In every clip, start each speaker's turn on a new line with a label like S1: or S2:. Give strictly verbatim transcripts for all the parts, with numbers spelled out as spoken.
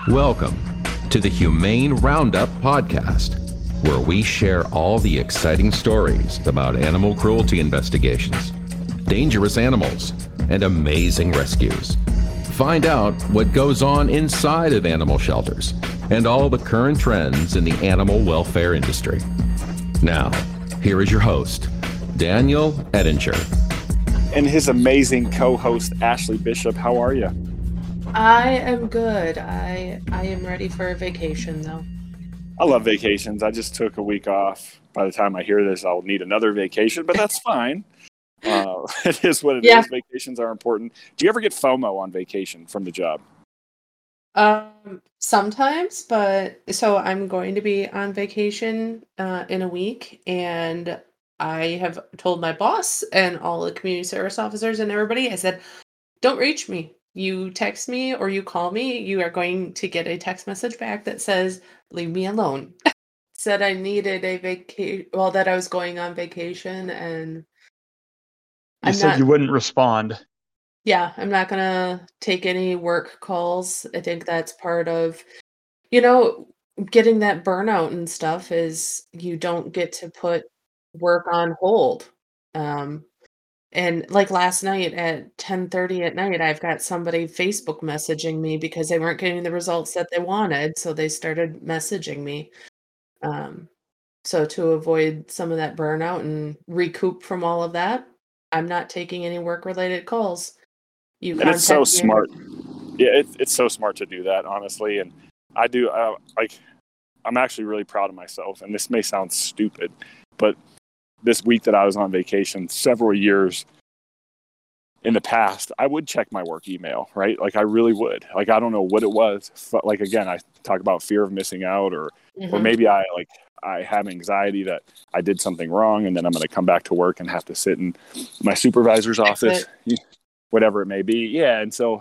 S1: Welcome to the Humane Roundup podcast, where we share all the exciting stories about animal cruelty investigations, dangerous animals, and amazing rescues. Find out what goes on inside of animal shelters and all the current trends in the animal welfare industry. Now, here is your host, Daniel Ettinger.
S2: And his amazing co-host, Ashley Bishop. How are you?
S3: I am good. I I am ready for a vacation, though.
S2: I love vacations. I just took a week off. By the time I hear this, I'll need another vacation, but that's fine. Uh, it is what it yeah. is. Vacations are important. Do you ever get FOMO on vacation from the job?
S3: Um, sometimes, but so I'm going to be on vacation uh, in a week, and I have told my boss and all the community service officers and everybody, I said, don't reach me. You text me or you call me, you are going to get a text message back that says, leave me alone. Said I needed a vacation, well, that I was going on vacation, and
S4: you
S3: I'm
S4: said
S3: not,
S4: you wouldn't respond.
S3: Yeah, I'm not going to take any work calls. I think that's part of, you know, getting that burnout and stuff is you don't get to put work on hold. Um, And like last night at ten thirty at night, I've got somebody Facebook messaging me because they weren't getting the results that they wanted. So they started messaging me. Um, so to avoid some of that burnout and recoup from all of that, I'm not taking any work related calls. You
S2: and it's so
S3: me.
S2: smart. Yeah, it, it's so smart to do that, honestly. And I do, uh, like, I'm actually really proud of myself. And this may sound stupid, but this week that I was on vacation, several years in the past, I would check my work email, right? Like I really would. Like I don't know what it was. But like again, I talk about fear of missing out, or mm-hmm. or maybe I like I have anxiety that I did something wrong, and then I'm going to come back to work and have to sit in my supervisor's office, whatever it may be. Yeah, and so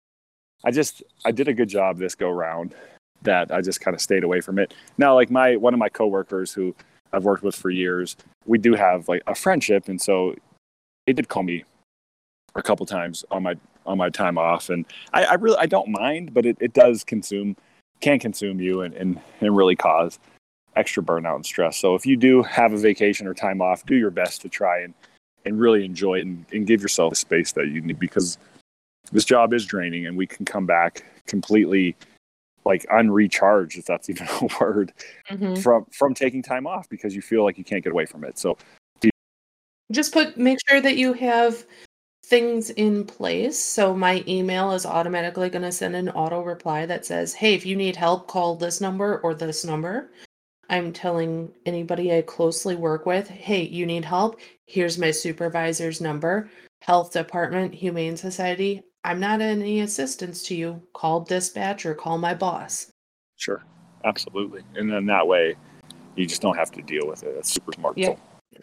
S2: I just I did a good job this go round. That I just kind of stayed away from it. Now, like my one of my coworkers who I've worked with for years, we do have like a friendship, and so they did call me a couple times on my on my time off, and I, I really I don't mind, but it, it does consume can consume you and, and and really cause extra burnout and stress. So if you do have a vacation or time off, do your best to try and and really enjoy it and, and give yourself the space that you need, because this job is draining, and we can come back completely like unrecharged, if that's even a word, mm-hmm. from from taking time off because you feel like you can't get away from it. So you-
S3: just put make sure that you have things in place. So my email is automatically going to send an auto reply that says, hey, if you need help, call this number or this number. I'm telling anybody I closely work with, hey, you need help? Here's my supervisor's number. Health department, Humane Society. I'm not any assistance to you. Call dispatch or call my boss.
S2: Sure. Absolutely. And then that way you just don't have to deal with it. That's super smart.
S3: Yep.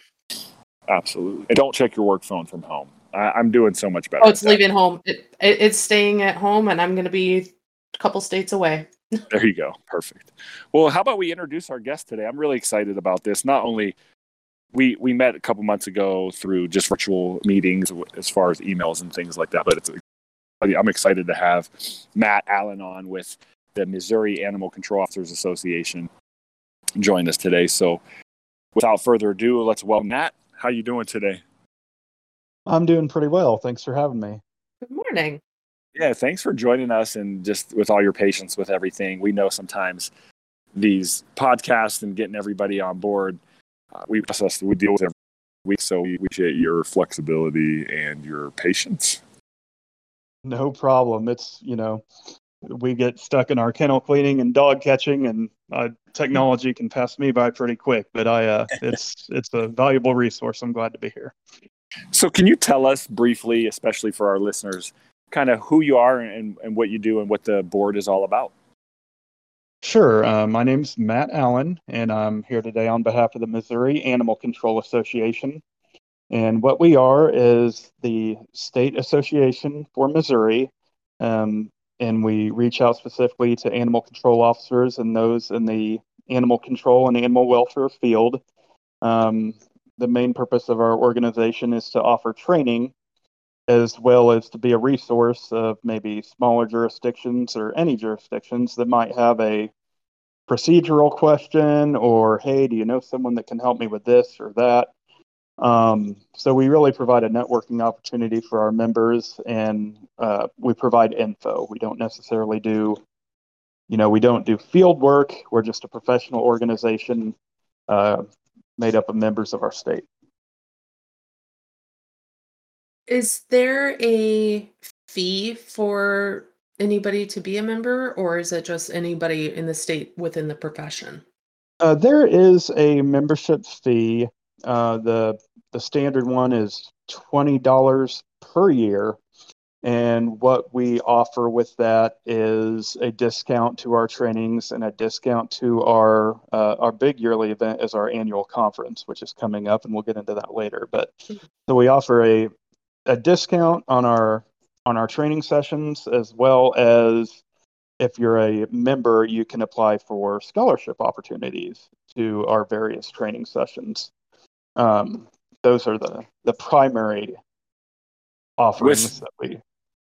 S2: Absolutely. And don't check your work phone from home. I, I'm doing so much better.
S3: Oh, it's leaving home. It, it, it's staying at home, and I'm going to be a couple states away.
S2: There you go. Perfect. Well, how about we introduce our guest today? I'm really excited about this. Not only we we met a couple months ago through just virtual meetings as far as emails and things like that, but it's I'm excited to have Matt Allen on with the Missouri Animal Control Officers Association join us today. So without further ado, let's welcome Matt. How you doing today?
S4: I'm doing pretty well. Thanks for having me.
S3: Good morning.
S2: Yeah, thanks for joining us, and just with all your patience with everything. We know sometimes these podcasts and getting everybody on board, uh, we process, we deal with every week, so we appreciate your flexibility and your patience.
S4: No problem. It's, you know, we get stuck in our kennel cleaning and dog catching, and uh, technology can pass me by pretty quick, but I, uh, it's it's a valuable resource. I'm glad to be here.
S2: So can you tell us briefly, especially for our listeners, kind of who you are and, and what you do and what the board is all about?
S4: Sure. Uh, my name's Matt Allen, and I'm here today on behalf of the Missouri Animal Control Association. And what we are is the state association for Missouri, um, and we reach out specifically to animal control officers and those in the animal control and animal welfare field. Um, the main purpose of our organization is to offer training as well as to be a resource of maybe smaller jurisdictions or any jurisdictions that might have a procedural question or, hey, do you know someone that can help me with this or that? Um, so we really provide a networking opportunity for our members, and uh, we provide info. We don't necessarily do, you know, we don't do field work. We're just a professional organization uh, made up of members of our state.
S3: Is there a fee for anybody to be a member, or is it just anybody in the state within the profession?
S4: Uh, there is a membership fee. Uh, the the standard one is twenty dollars per year, and what we offer with that is a discount to our trainings and a discount to our uh, our big yearly event is our annual conference, which is coming up, and we'll get into that later. But so we offer a a discount on our on our training sessions, as well as if you're a member, you can apply for scholarship opportunities to our various training sessions. Um, those are the the primary offerings
S2: With,
S4: that we.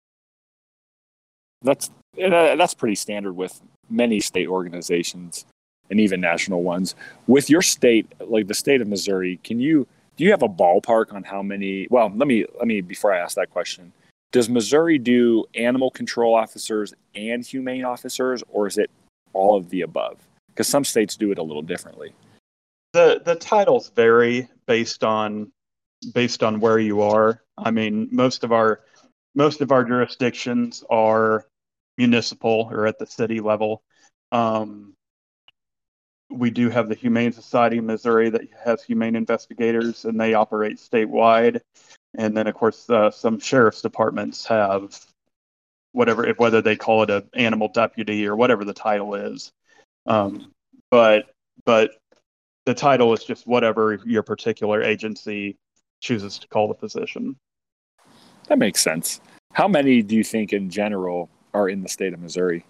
S2: That's uh, that's pretty standard with many state organizations and even national ones. With your state, like the state of Missouri, can you do you have a ballpark on how many? Well, let me let me before I ask that question. Does Missouri do animal control officers and humane officers, or is it all of the above? Because some states do it a little differently.
S4: The the titles vary based on based on where you are. I mean, most of our most of our jurisdictions are municipal or at the city level. Um, we do have the Humane Society of Missouri that has humane investigators, and they operate statewide. And then, of course, uh, some sheriff's departments have whatever, if whether they call it an animal deputy or whatever the title is. Um, but but the title is just whatever your particular agency chooses to call the position.
S2: That makes sense. How many do you think in general are in the state of Missouri?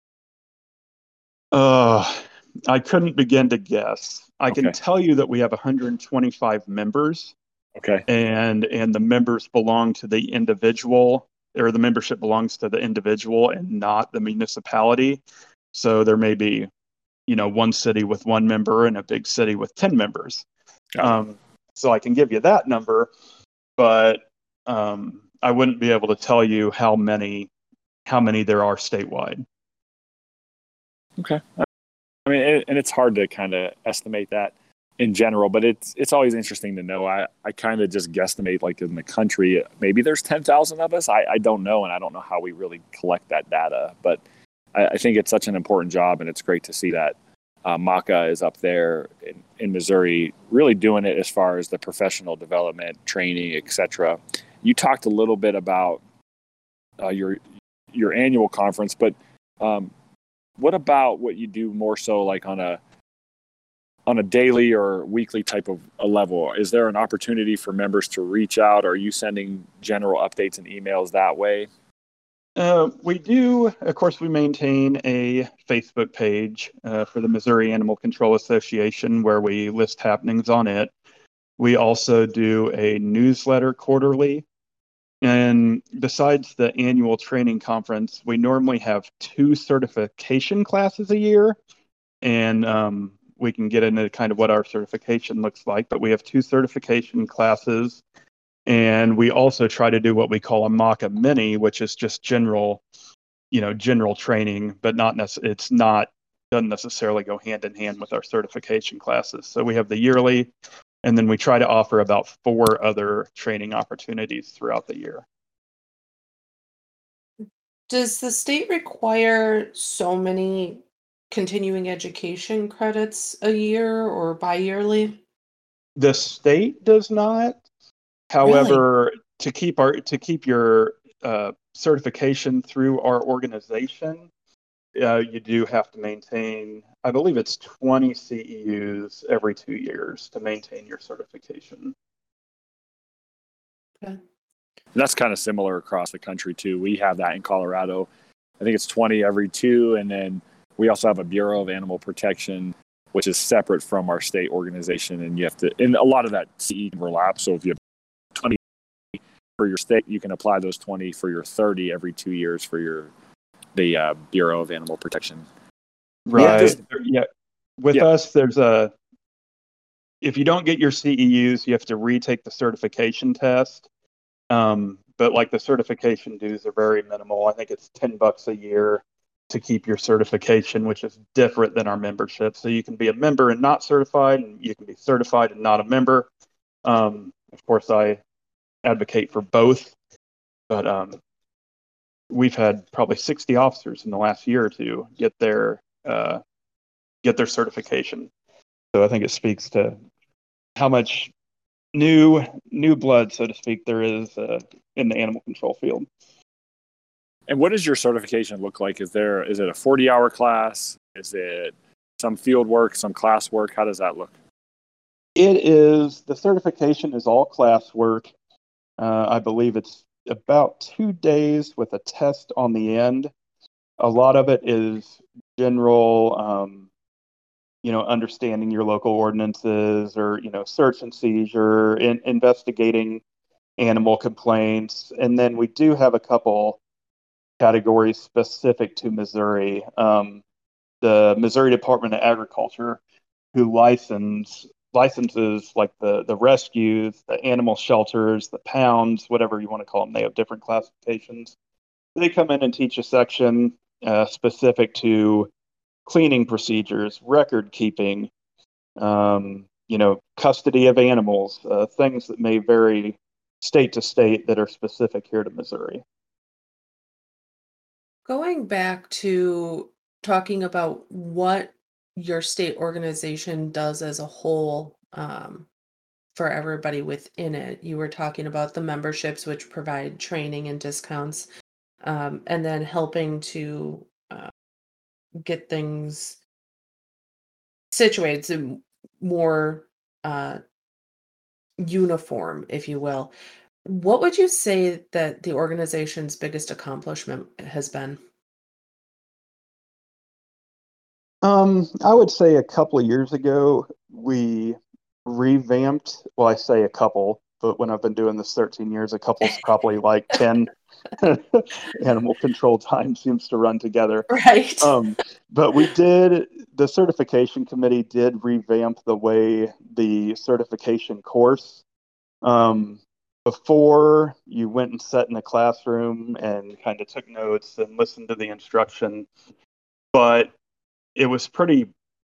S4: Uh, I couldn't begin to guess. I
S2: Okay.
S4: can tell you that we have one hundred twenty-five members.
S2: Okay.
S4: And and the members belong to the individual, or the membership belongs to the individual and not the municipality. So there may be, you know, one city with one member and a big city with ten members. Um, so I can give you that number, but um, I wouldn't be able to tell you how many how many there are statewide.
S2: Okay. I mean, it, and it's hard to kind of estimate that in general, but it's it's always interesting to know. I, I kind of just guesstimate, like in the country, maybe there's ten thousand of us. I, I don't know, and I don't know how we really collect that data. But I, I think it's such an important job, and it's great to see that uh, MACA is up there in, in Missouri, really doing it as far as the professional development, training, et cetera. You talked a little bit about uh, your your annual conference, but um, what about what you do more so like on a on a daily or weekly type of a level? Is there an opportunity for members to reach out? Are you sending general updates and emails that way?
S4: Uh, we do, of course, we maintain a Facebook page uh, for the Missouri Animal Control Association where we list happenings on it. We also do a newsletter quarterly. And besides the annual training conference, we normally have two certification classes a year. And um, we can get into kind of what our certification looks like, but we have two certification classes. And we also try to do what we call a MACA mini, which is just general, you know, general training, but not necessarily, it's not, doesn't necessarily go hand in hand with our certification classes. So we have the yearly, and then we try to offer about four other training opportunities throughout the year.
S3: Does the state require so many continuing education credits a year or bi-yearly?
S4: The state does not. However, really? to keep our to keep your uh, certification through our organization, uh, you do have to maintain, I believe it's twenty C E Us every two years to maintain your certification.
S3: Okay.
S2: That's kind of similar across the country too. We have that in Colorado. I think it's twenty every two, and then we also have a Bureau of Animal Protection, which is separate from our state organization, and you have to. And a lot of that C E overlaps. So if you have twenty for your state, you can apply those twenty for your thirty every two years for your the uh, Bureau of Animal Protection.
S4: Right.
S2: Just,
S4: yeah. With
S2: yeah.
S4: us, there's a, if you don't get your C E Us, you have to retake the certification test. Um, but like the certification dues are very minimal. I think it's ten bucks a year to keep your certification, which is different than our membership. So you can be a member and not certified, and you can be certified and not a member. Um, of course, I advocate for both, but um, we've had probably sixty officers in the last year or two get their uh, get their certification. So I think it speaks to how much new new blood, so to speak, there is uh, in the animal control field.
S2: And what does your certification look like? Is there is it a forty hour class? Is it some field work, some class work? How does that look?
S4: It is, the certification is all class work. Uh, I believe it's about two days with a test on the end. A lot of it is general, um, you know, understanding your local ordinances, or, you know, search and seizure, in, investigating animal complaints. And then we do have a couple categories specific to Missouri. Um, the Missouri Department of Agriculture, who license licenses like the the rescues, the animal shelters, the pounds, whatever you want to call them. They have different classifications. They come in and teach a section uh, specific to cleaning procedures, record keeping, um, you know, custody of animals, uh, things that may vary state to state that are specific here to Missouri.
S3: Going back to talking about what your state organization does as a whole, um, for everybody within it, you were talking about the memberships, which provide training and discounts, um, and then helping to uh, get things situated so more uh, uniform, if you will. What would you say that the organization's biggest accomplishment has been?
S4: Um, I would say a couple of years ago, we revamped, well, I say a couple, but when I've been doing this thirteen years, a couple's probably like ten. Animal control time seems to run together.
S3: Right.
S4: Um, but we did, the certification committee did revamp the way the certification course. Um, before, you went and sat in a classroom and kind of took notes and listened to the instruction, but it was pretty,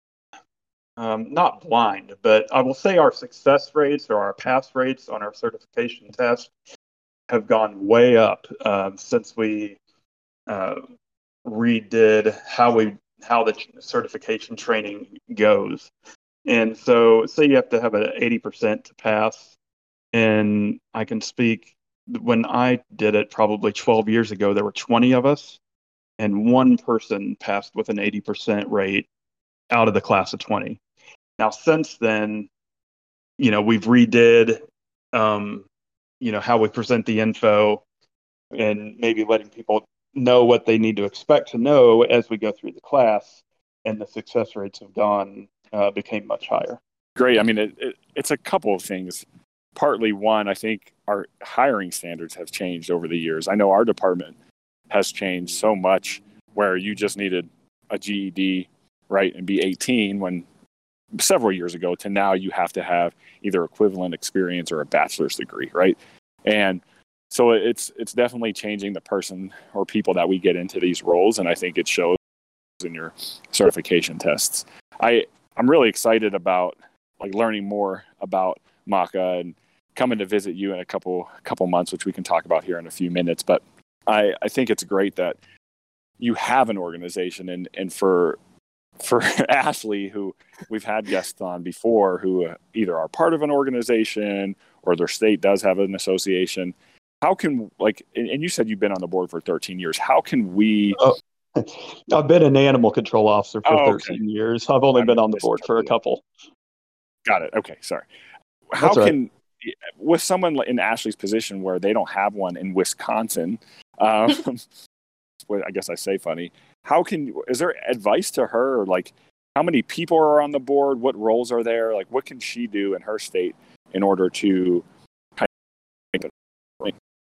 S4: um, not blind, but I will say our success rates or our pass rates on our certification test have gone way up um, since we uh, redid how we how the certification training goes. And so, say you have to have an eighty percent to pass, and I can speak, when I did it probably twelve years ago, there were twenty of us, and one person passed with an eighty percent rate out of the class of twenty. Now, since then, you know, we've redid, um, you know, how we present the info, and maybe letting people know what they need to expect to know as we go through the class, and the success rates have gone, uh, became much higher.
S2: Great. I mean, it, it, it's a couple of things. Partly, one, I think our hiring standards have changed over the years. I know our department has changed so much, where you just needed a G E D, right, and be eighteen, when several years ago, to now you have to have either equivalent experience or a bachelor's degree, right? And so it's it's definitely changing the person or people that we get into these roles, and I think it shows in your certification tests. I I'm really excited about like learning more about MACA and coming to visit you in a couple couple months, which we can talk about here in a few minutes. But I, I think it's great that you have an organization, and and for for Ashley, who we've had guests on before, who uh, either are part of an organization or their state does have an association. How can, like, and, and you said you've been on the board for thirteen years. How can we?
S4: Oh, I've been an animal control officer for
S2: oh,
S4: thirteen
S2: okay.
S4: years. I've only
S2: I
S4: been on the board for a couple.
S2: Got it. Okay, sorry. How
S4: That's
S2: can, right. with someone in Ashley's position where they don't have one in Wisconsin, um, I guess I say funny, how can, is there advice to her, or like how many people are on the board? What roles are there? Like what can she do in her state in order to kind of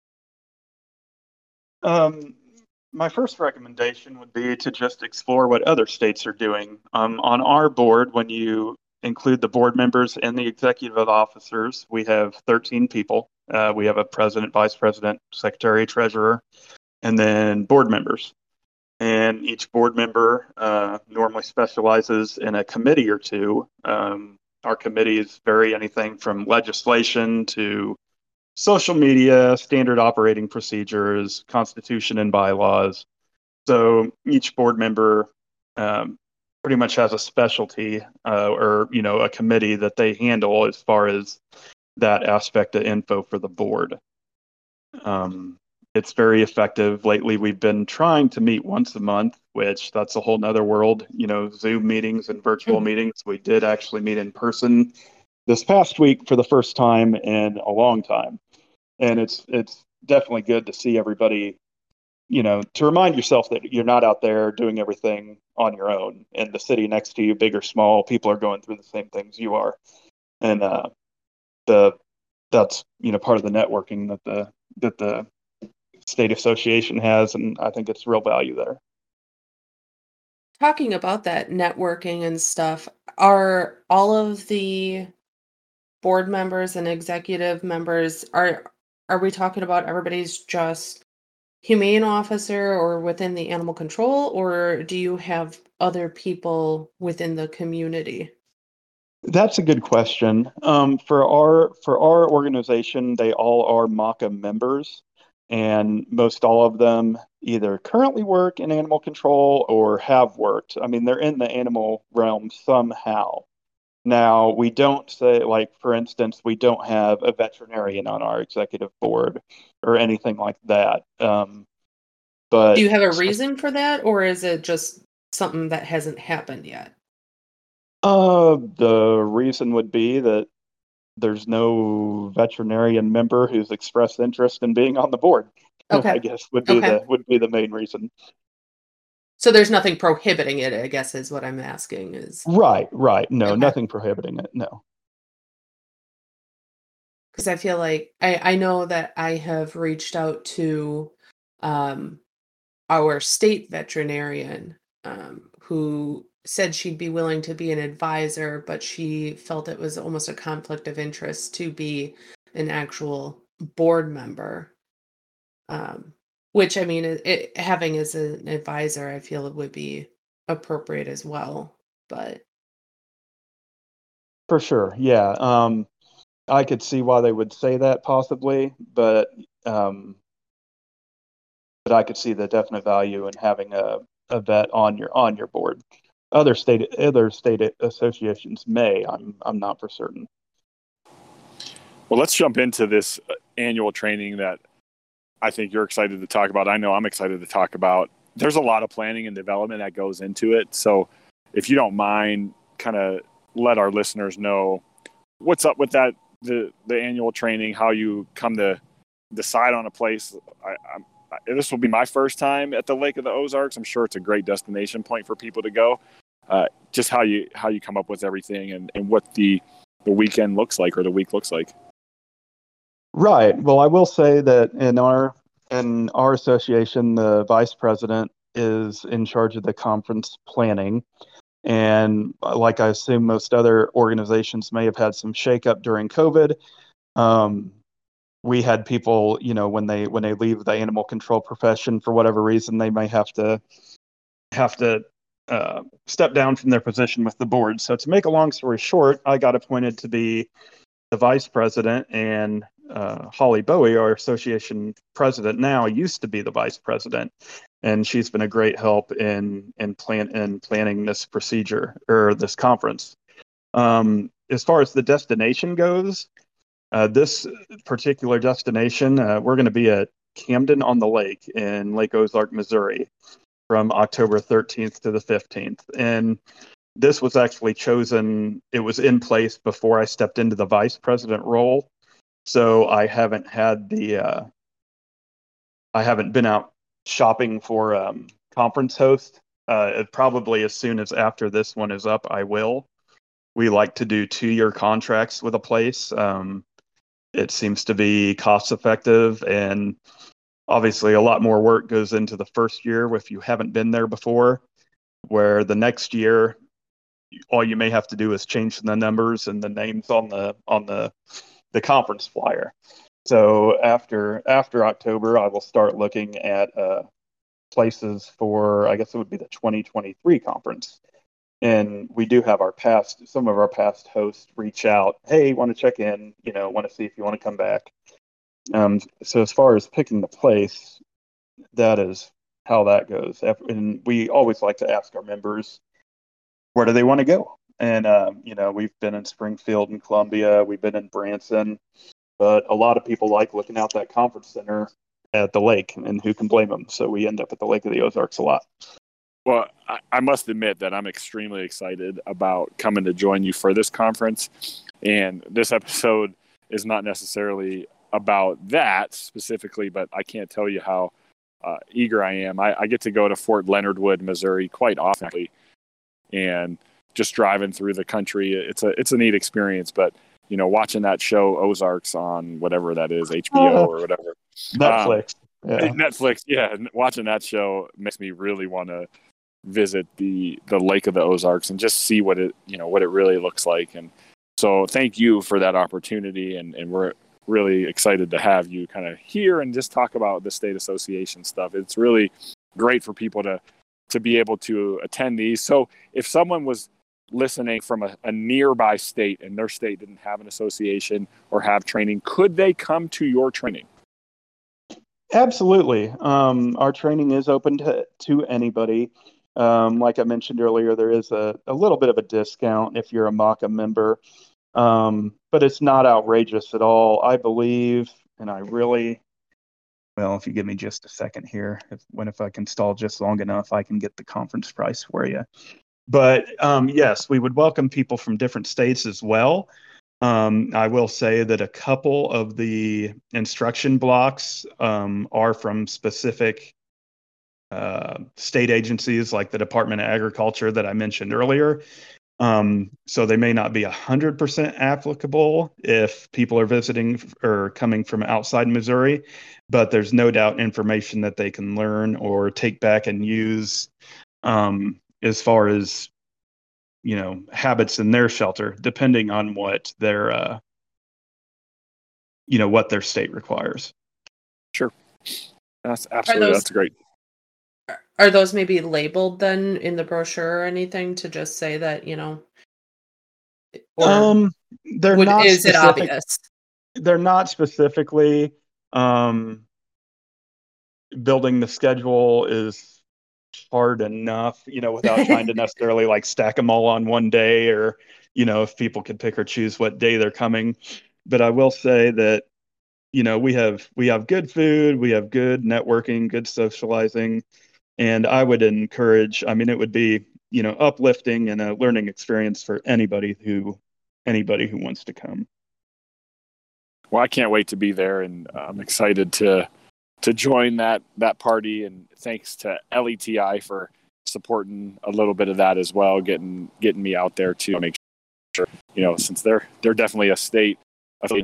S4: Um, my first recommendation would be to just explore what other states are doing. Um, on our board, when you include the board members and the executive officers, we have thirteen people. Uh, we have a president, vice president, secretary, treasurer, and then board members. And each board member uh, normally specializes in a committee or two. Um, our committees vary anything from legislation to social media, standard operating procedures, constitution and bylaws. So each board member um, pretty much has a specialty uh, or, you know, a committee that they handle as far as that aspect of info for the board. Um, it's very effective. Lately, we've been trying to meet once a month, which that's a whole nother world, you know, Zoom meetings and virtual mm-hmm. meetings. We did actually meet in person this past week for the first time in a long time. And it's it's definitely good to see everybody, you know, to remind yourself that you're not out there doing everything on your own. And the city next to you, big or small, people are going through the same things you are. And uh, the that's, you know, part of the networking that the that the state association has, and I think it's real value there.
S3: Talking about that networking and stuff, are all of the board members and executive members, are are we talking about everybody's just humane officer or within the animal control, or do you have other people within the community?
S4: That's a good question. Um, for our for our organization, they all are M A C A members, and most all of them either currently work in animal control or have worked. I mean, they're in the animal realm somehow. Now, we don't say, like, for instance, we don't have a veterinarian on our executive board or anything like that. Um, but
S3: do you have a reason for that, or is it just something that hasn't happened yet?
S4: Uh, the reason would be that there's no veterinarian member who's expressed interest in being on the board.
S3: Okay.
S4: I guess would be
S3: okay.
S4: the would be the main reason.
S3: So there's nothing prohibiting it, I guess, is what I'm asking. Is
S4: right, right. No,
S3: okay.
S4: Nothing prohibiting it. No.
S3: Because I feel like I I know that I have reached out to um, our state veterinarian um, who said she'd be willing to be an advisor, but she felt it was almost a conflict of interest to be an actual board member. Um, which, I mean, it, it, having as an advisor, I feel it would be appropriate as well. But
S4: for sure, yeah. Um, I could see why they would say that possibly, but um, but I could see the definite value in having a, a vet on your on your board. Other state other state associations may. I'm I'm not for certain.
S2: Well, let's jump into this annual training that I think you're excited to talk about. I know I'm excited to talk about. There's a lot of planning and development that goes into it. So if you don't mind, kind of let our listeners know what's up with that, the the annual training, how you come to decide on a place. I, I'm, I, this will be my first time at the Lake of the Ozarks. I'm sure it's a great destination point for people to go. Uh, just how you how you come up with everything and, and what the the weekend looks like or the week looks like.
S4: Right. Well, I will say that in our in our association, the vice president is in charge of the conference planning. And like I assume most other organizations may have had some shakeup during COVID. Um, we had people, you know, when they when they leave the animal control profession for whatever reason, they may have to have to uh, step down from their position with the board. So to make a long story short, I got appointed to be the vice president, and uh, Holly Bowie, our association president now, used to be the vice president, and she's been a great help in in plan in planning this procedure or this conference. Um, as far as the destination goes, uh, this particular destination, uh, we're going to be at Camden on the Lake in Lake Ozark, Missouri, from October thirteenth to the fifteenth, and this was actually chosen, it was in place before I stepped into the vice president role. So I haven't had the, uh, I haven't been out shopping for um, conference host. Uh, probably as soon as after this one is up, I will. We like to do two-year contracts with a place. Um, it seems to be cost effective, and obviously a lot more work goes into the first year if you haven't been there before, where the next year all you may have to do is change the numbers and the names on the on the the conference flyer. So after after October, I will start looking at uh, places for, I guess it would be the twenty twenty-three conference. And we do have our past, some of our past hosts reach out, hey, want to check in, you know, want to see if you want to come back. Um, so as far as picking the place, that is how that goes. And we always like to ask our members, where do they want to go? And, um, you know, we've been in Springfield and Columbia, we've been in Branson, but a lot of people like looking out that conference center at the lake, and who can blame them? So we end up at the Lake of the Ozarks a lot.
S2: Well, I, I must admit that I'm extremely excited about coming to join you for this conference. And this episode is not necessarily about that specifically, but I can't tell you how uh, eager I am. I, I get to go to Fort Leonard Wood, Missouri quite often, and just driving through the country. It's a it's a neat experience, but you know, watching that show Ozarks on whatever that is, H B O uh, or whatever.
S4: Netflix.
S2: Um, yeah. Netflix, yeah. Watching that show makes me really want to visit the the Lake of the Ozarks and just see what it you know what it really looks like. And so thank you for that opportunity, and, and we're really excited to have you kind of here and just talk about the state association stuff. It's really great for people to to be able to attend these. So if someone was listening from a, a nearby state and their state didn't have an association or have training, could they come to your training?
S4: Absolutely. Um, our training is open to, to anybody. Um, like I mentioned earlier, there is a, a little bit of a discount if you're a M A C A member, um, but it's not outrageous at all. I believe, and I really, well, if you give me just a second here, if, when if I can stall just long enough, I can get the conference price for you. But um, yes, we would welcome people from different states as well. Um, I will say that a couple of the instruction blocks um, are from specific uh, state agencies like the Department of Agriculture that I mentioned earlier. Um, so they may not be one hundred percent applicable if people are visiting or coming from outside Missouri, but there's no doubt information that they can learn or take back and use um, as far as, you know, habits in their shelter, depending on what their, uh, you know, what their state requires.
S2: Sure. That's absolutely, those, that's great.
S3: Are those maybe labeled then in the brochure or anything to just say that, you know?
S4: Um, they're
S3: would,
S4: not
S3: is
S4: specific,
S3: it obvious?
S4: They're not specifically, um, building the schedule is hard enough, you know, without trying to necessarily like stack them all on one day, or, you know, if people could pick or choose what day they're coming. But I will say that, you know, we have, we have good food, we have good networking, good socializing. And I would encourage, I mean, it would be, you know, uplifting and a learning experience for anybody who, anybody who wants to come.
S2: Well, I can't wait to be there, and I'm excited to, to join that, that party. And thanks to L E T I for supporting a little bit of that as well, getting, getting me out there to make sure, you know, since they're, they're definitely a state affiliate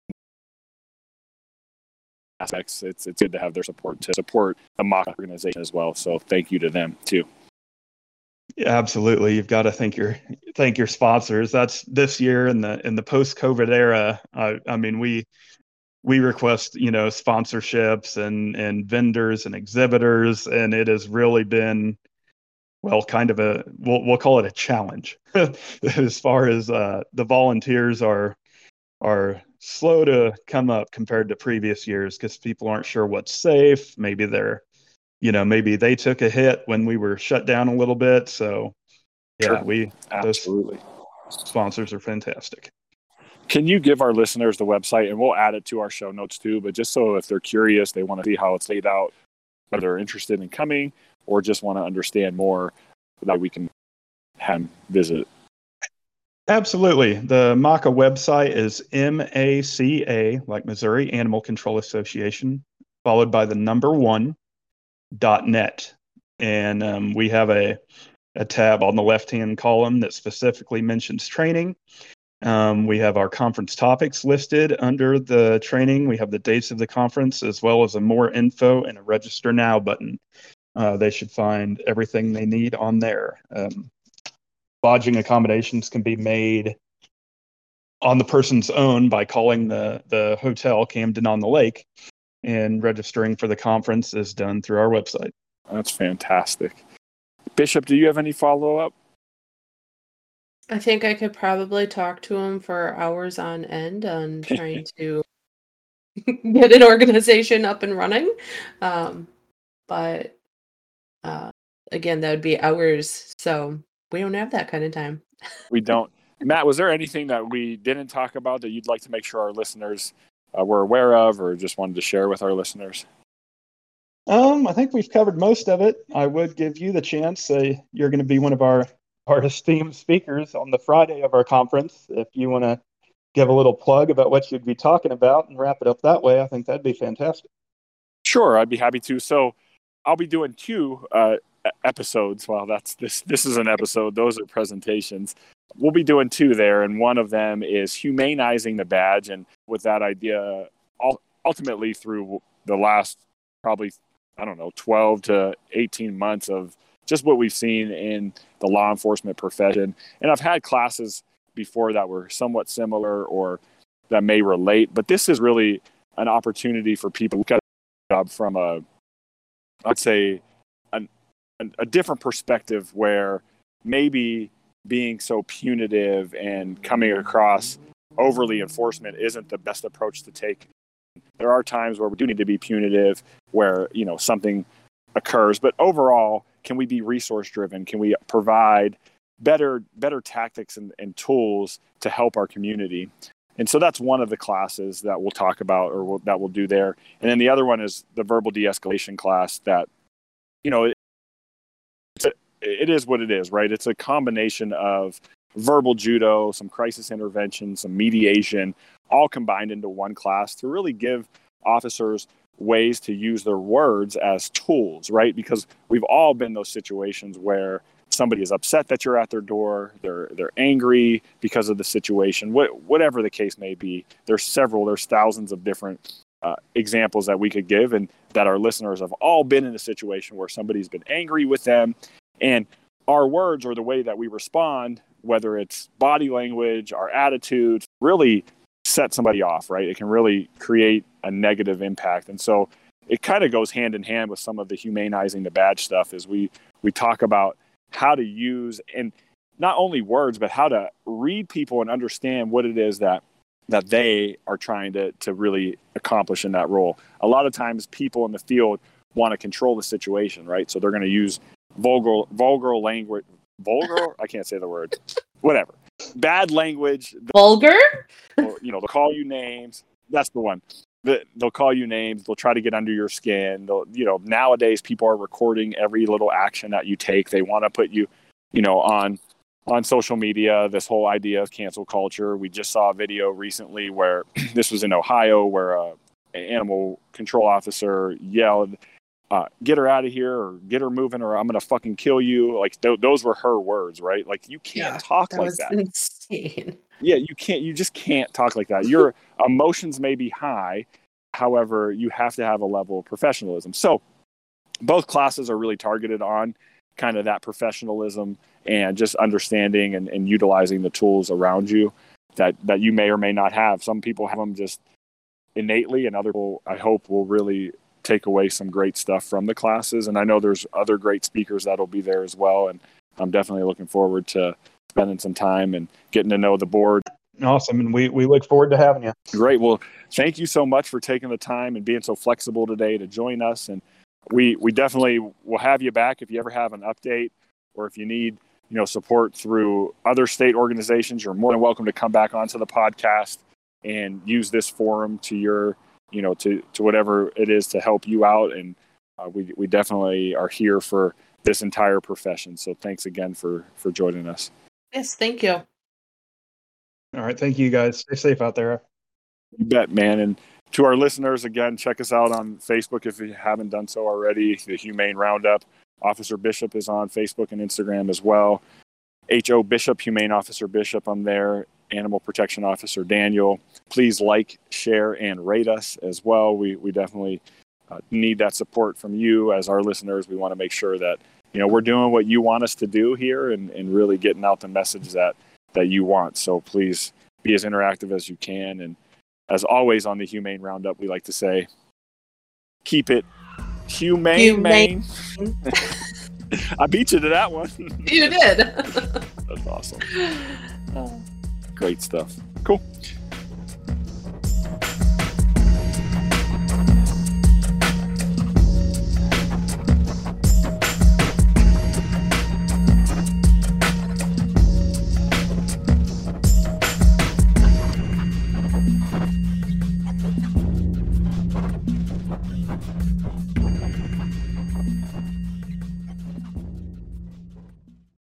S2: aspects, it's it's good to have their support to support the M A C A organization as well. So thank you to them too.
S4: Yeah, absolutely. You've got to thank your thank your sponsors. That's this year in the in the post-COVID era. I, I mean, we we request, you know, sponsorships and and vendors and exhibitors, and it has really been, well, kind of a we'll we'll call it a challenge as far as uh, the volunteers are are slow to come up compared to previous years because people aren't sure what's safe. Maybe they're, you know, maybe they took a hit when we were shut down a little bit. So yeah, sure. we
S2: absolutely
S4: sponsors are fantastic.
S2: Can you give our listeners the website, and we'll add it to our show notes too, but just so if they're curious, they want to see how it's laid out, whether they're interested in coming or just want to understand more, that we can have them visit.
S4: Absolutely. The M A C A website is M A C A, like Missouri Animal Control Association, followed by the number one dot net. And um, we have a, a tab on the left-hand column that specifically mentions training. Um, we have our conference topics listed under the training. We have the dates of the conference, as well as a more info and a register now button. Uh, they should find everything they need on there. Um, lodging accommodations can be made on the person's own by calling the, the hotel Camden on the Lake, and registering for the conference is done through our website.
S2: That's fantastic. Bishop, do you have any follow-up?
S3: I think I could probably talk to him for hours on end on trying to get an organization up and running. Um, but uh, again, that would be hours. So we don't have that kind of time.
S2: We don't. Matt, was there anything that we didn't talk about that you'd like to make sure our listeners uh, were aware of, or just wanted to share with our listeners?
S4: Um, I think we've covered most of it. I would give you the chance. Uh, you're going to be one of our our esteemed speakers on the Friday of our conference. If you want to give a little plug about what you'd be talking about and wrap it up that way, I think that'd be fantastic.
S2: Sure, I'd be happy to. So I'll be doing two uh, episodes. Well, that's this. This is an episode. Those are presentations. We'll be doing two there, and one of them is humanizing the badge. And with that idea, ultimately through the last probably, I don't know, twelve to eighteen months of just what we've seen in the law enforcement profession. And I've had classes before that were somewhat similar or that may relate, but this is really an opportunity for people to look at the job from a, I'd say, an, a different perspective, where maybe being so punitive and coming across overly enforcement isn't the best approach to take. There are times where we do need to be punitive, where, you know, something occurs, but overall, can we be resource driven? Can we provide better better tactics and, and tools to help our community? And so that's one of the classes that we'll talk about, or we'll, that we'll do there. And then the other one is the verbal de-escalation class that, you know, it's a, it is what it is, right? It's a combination of verbal judo, some crisis intervention, some mediation, all combined into one class to really give officers ways to use their words as tools, right? Because we've all been in those situations where somebody is upset that you're at their door, they're they're angry because of the situation, what, whatever the case may be. There's several, there's thousands of different uh, examples that we could give, and that our listeners have all been in a situation where somebody's been angry with them, and our words or the way that we respond, whether it's body language, our attitude, really set somebody off, right? It can really create a negative impact. And so it kind of goes hand in hand with some of the humanizing the badge stuff, as we we talk about how to use, and not only words, but how to read people and understand what it is that that they are trying to to really accomplish in that role. A lot of times people in the field want to control the situation, right? So they're going to use vulgar vulgar language vulgar I can't say the word whatever bad language.
S3: Vulgar?
S2: Or, you know, they'll call you names. That's the one. They'll call you names. They'll try to get under your skin. They'll, you know, nowadays people are recording every little action that you take. They want to put you, you know, on on social media. This whole idea of cancel culture. We just saw a video recently where this was in Ohio, where a, an animal control officer yelled, Uh, get her out of here, or get her moving, or I'm going to fucking kill you. Like th- those were her words, right? Like you can't
S3: Yeah,
S2: talk
S3: that
S2: like
S3: was
S2: that.
S3: insane.
S2: Yeah, you can't, you just can't talk like that. Your emotions may be high. However, you have to have a level of professionalism. So both classes are really targeted on kind of that professionalism and just understanding and, and utilizing the tools around you that, that you may or may not have. Some people have them just innately, and other people, I hope, will really take away some great stuff from the classes. And I know there's other great speakers that'll be there as well. And I'm definitely looking forward to spending some time and getting to know the board.
S4: Awesome. And we, we look forward to having you.
S2: Great. Well, thank you so much for taking the time and being so flexible today to join us. And we, we definitely will have you back if you ever have an update, or if you need, you know, support through other state organizations. You're more than welcome to come back onto the podcast and use this forum to your, you know, to, to whatever it is to help you out. And uh, we, we definitely are here for this entire profession. So thanks again for, for joining us.
S3: Yes, thank you.
S4: All right. Thank you, guys. Stay safe out there.
S2: You bet, man. And to our listeners, again, check us out on Facebook if you haven't done so already. The Humane Roundup. Officer Bishop is on Facebook and Instagram as well. H O Bishop, Humane Officer Bishop. I'm there. Animal Protection Officer Daniel. Please like, share, and rate us as well. We we definitely uh, need that support from you as our listeners. We want to make sure that, you know, we're doing what you want us to do here and, and really getting out the message that, that you want. So please be as interactive as you can. And as always on the Humane Roundup, we like to say, keep it humane. humane. I beat you to that one.
S3: You did.
S2: That's awesome. Great stuff. Cool.